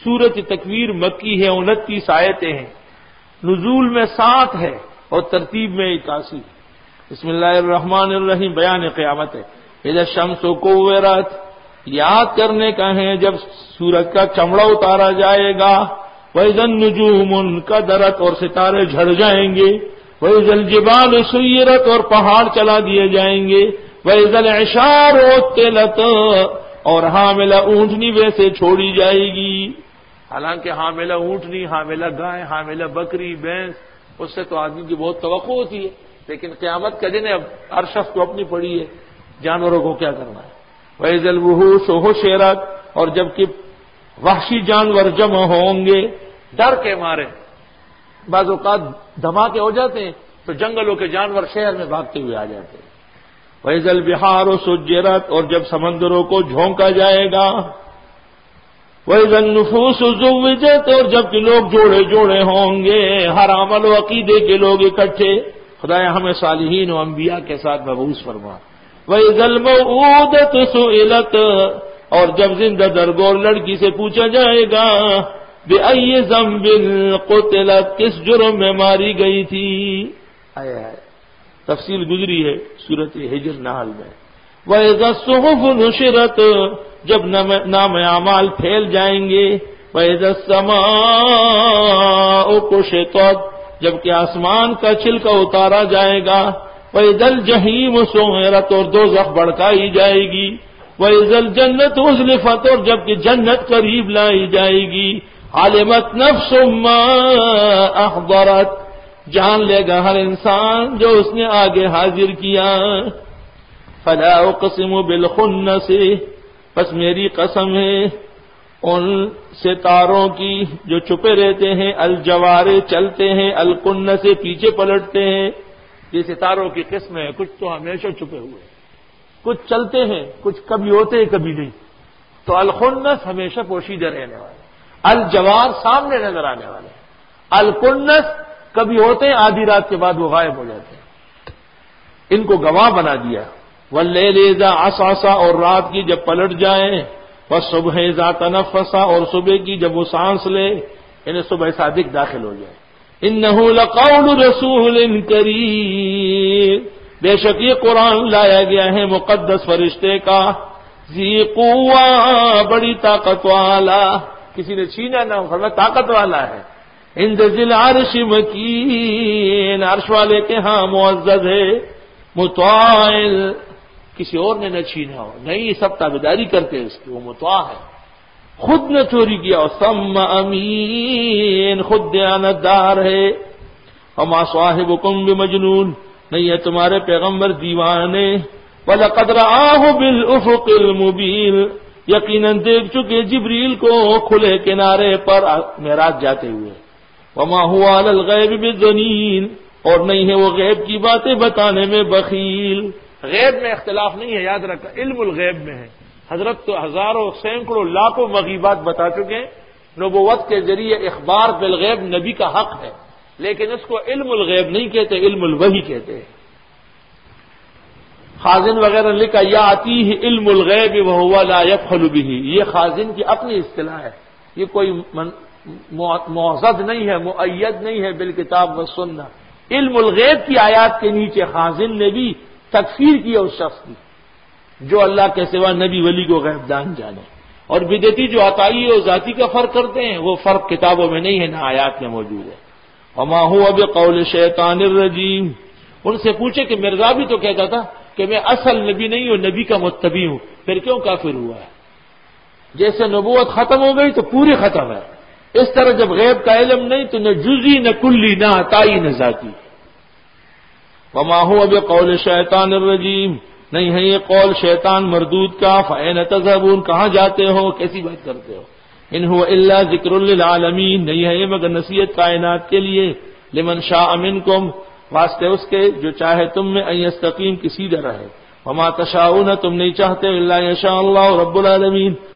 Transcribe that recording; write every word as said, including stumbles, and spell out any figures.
سورۃ تکویر مکی ہے، انتیس آیتیں ہیں، نزول میں سات ہے اور ترتیب میں اکاسی. بسم اللہ الرحمن الرحیم. بیان قیامت ہے. اذا الشمس کورت، یاد کرنے کا ہے جب سورج کا چمڑا اتارا جائے گا. وَإِذَا النُّجُومُ انْكَدَرَتْ، اور ستارے جھڑ جائیں گے. وَإِذَا الْجِبَالُ سُيِّرَتْ، اور پہاڑ چلا دیے جائیں گے. وَإِذَا الْعِشَارُ عُطِّلَتْ، اور حاملہ اونٹنی ویسے چھوڑی جائے گی. حالانکہ حاملہ اونٹنی، حاملہ گائے، حاملہ بکری، بھینس، اس سے تو آدمی کی بہت توقع ہوتی ہے، لیکن قیامت کا دن ہے، اب ہر شخص کو اپنی پڑی ہے، جانوروں کو کیا کرنا ہے. وَإِذَا الْوُحُوشُ حُشِرَتْ، اور جب کہ وحشی جانور جمع ہوں گے ڈر کے مارے. بعض اوقات دھماکے ہو جاتے ہیں تو جنگلوں کے جانور شہر میں بھاگتے ہوئے آ جاتے ہیں. وَإِذَا الْبِحَارُ سُجِّرَتْ، اور جب سمندروں کو جھونکا جائے گا. وَإِذَا النُّفُوسُ زُوِّجَتْ، اور جب کہ لوگ جوڑے جوڑے ہوں گے، ہر عمل و عقیدے کے لوگ اکٹھے. خدایا ہمیں صالحین و انبیاء کے ساتھ مبعوث فرما. وَإِذَا الْمَوْءُودَةُ سُئِلَتْ، اور جب زندہ درگور لڑکی سے پوچھا جائے گا بِأَيِّ ذَنبٍ قُتِلَتْ، کس جرم میں ماری گئی تھی. آئے آئے تفصیل گزری ہے سورۃ ہجر نحل میں. وَإِذَا الصُّحُفُ نُشِرَتْ، جب نام اعمال پھیل جائیں گے. وَإِذَا السَّمَاءُ كُشِطَتْ، جب کہ آسمان کا چھلکا اتارا جائے گا. وَإِذَا الْجَحِيمُ سُعِرَتْ، اور دوزخ بھڑکائی جائے گی. وَإِذَا الْجَنَّةُ أُزْلِفَتْ، اور جب کہ جنت قریب لائی جائے گی. عَلِمَتْ نَفْسٌ مَّا أَحْضَرَتْ، جان لے گا ہر انسان جو اس نے آگے حاضر کیا. فَلَا أُقْسِمُ بِالْخُنَّسِ، بس میری قسم ہے ان ستاروں کی جو چھپے رہتے ہیں. الجوارے چلتے ہیں، الکنس سے پیچھے پلٹتے ہیں. یہ ستاروں کی قسم ہے، کچھ تو ہمیشہ چھپے ہوئے ہیں، کچھ چلتے ہیں، کچھ کبھی ہوتے ہیں کبھی نہیں. تو الخنس ہمیشہ پوشیدہ رہنے والے، الجوار سامنے نظر آنے والے، الکنس کبھی ہوتے ہیں آدھی رات کے بعد وہ غائب ہو جاتے ہیں. ان کو گواہ بنا دیا. واللیل اذا عسعس، اور رات کی جب پلٹ جائیں. والصبح اذا تنفس، اور صبح کی جب وہ سانس لے، یعنی صبح صادق داخل ہو جائے. انہ لقول رسول کریم، بے شک یہ قرآن لایا گیا ہے مقدس فرشتے کا. ذی قوہ، بڑی طاقت والا، کسی نے چھینا نہ ہو، فرمایا طاقت والا ہے. عند ذی العرش مکین، عرش والے کے ہاں معزز ہے. مطاع، کسی اور نے نہ چھینا ہو، نہیں سب تابعداری کرتے اس کی، وہ مطاع ہے، خود نہ چوری کیا ہو. ثم امین، خود دیانتدار ہے. وما صاحبکم بمجنون، نہیں ہے تمہارے پیغمبر دیوانے. وَلَقَدْ رَآهُ بِالْأُفُقِ الْمُبِينِ، یقیناً دیکھ چکے جبریل کو کھلے کنارے پر معراج جاتے ہوئے. وَمَا هُوَ عَلَى الْغَيْبِ بِضَنِينٍ، اور نہیں ہے وہ غیب کی باتیں بتانے میں بخیل. غیب میں اختلاف نہیں ہے، یاد رکھا، علم الغیب میں ہے. حضرت تو ہزاروں سینکڑوں لاکھوں مغیبات بتا چکے. نبوت کے ذریعے اخبار بالغیب نبی کا حق ہے، لیکن اس کو علم الغیب نہیں کہتے، علم الوحی کہتے ہیں. خازن وغیرہ لکھا یا آتی ہے علم الغیب وہو لا یبخل بہ، یہ خازن کی اپنی اصطلاح ہے، یہ کوئی معزز نہیں ہے، مؤید نہیں ہے بالکتاب و سنہ. علم الغیب کی آیات کے نیچے خازن نے بھی تکفیر کیا اس شخص کی جو اللہ کے سوا نبی ولی کو غیب دان جانے. اور بدعتی جو عطائی اور ذاتی کا فرق کرتے ہیں، وہ فرق کتابوں میں نہیں ہے نہ آیات میں موجود ہے. وما هو بقول شیطان الرجیم، ان سے پوچھے کہ مرزا بھی تو کہتا تھا کہ میں اصل نبی نہیں ہوں، نبی کا متبی ہوں، پھر کیوں کافر ہوا ہے؟ جیسے نبوت ختم ہو گئی تو پوری ختم ہے، اس طرح جب غیب کا علم نہیں تو نہ جزی نہ کلی نہ عطائی نہ ذاتی. وما هو بقول شیطان الرجیم، نہیں ہے یہ قول شیطان مردود کا. فأین تذهبون، کہاں جاتے ہو، کیسی بات کرتے ہو. ان هو الا ذکر للعالمین، نہیں ہے یہ مگر نصیحت کائنات کے لیے. لمن شاء منکم، واسطے اس کے جو چاہے تم میں، ان یستقیم، کی سیدھا رہے. وما تشاؤون، تم نہیں چاہتے، الا یشاء اللہ رب العالمین،